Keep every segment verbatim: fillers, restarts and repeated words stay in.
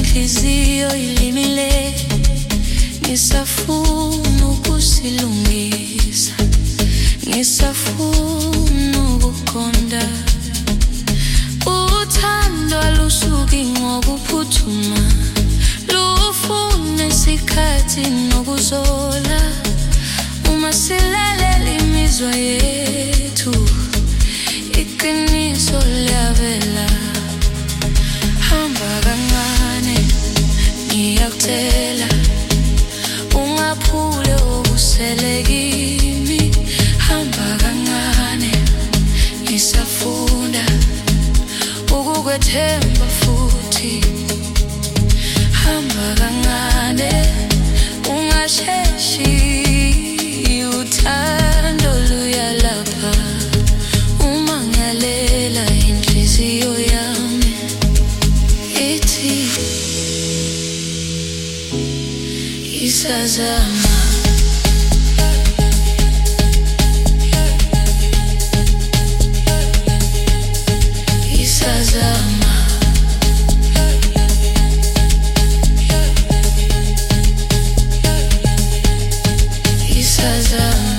inhliziyo ilimile, ngisafuna ukusilungisa, ngisafuna ukuqonda. Uthando lusuki ngokuphuthuma, lufuna isikhathi nokuzola. Uma silalela imizwa yethu, iqiniso liyavela. Hamba kancane, ngiyakutshela, ungaphule okusele kimi. Hamba kancane, ngisafunda ukukwethemba futhi. Hamba kancane, ungasheshi, uthando luyalapha. Uma ngiyalela inhliziyo yami ithi isazama. Isazama, isazama.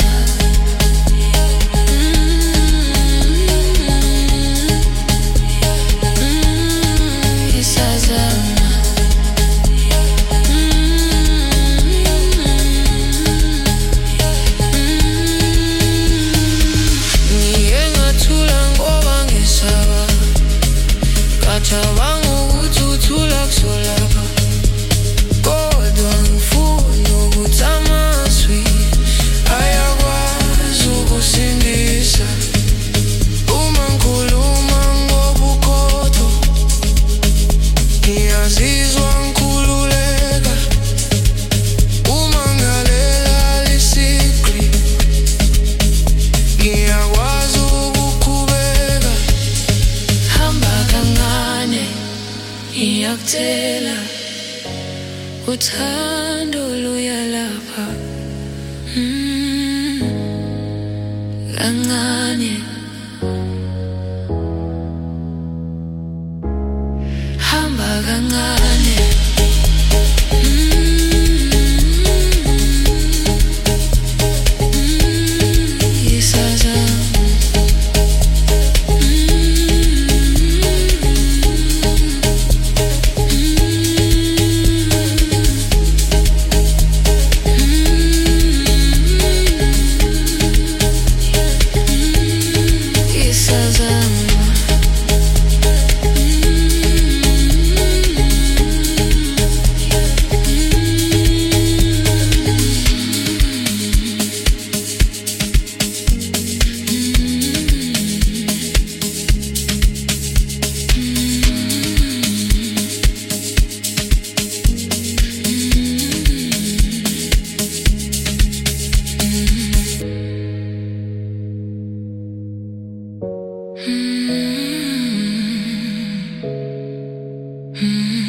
Ngiyakutshela, uthando luyalapha. Mm, kancane, hamba kancane. Mm-hmm.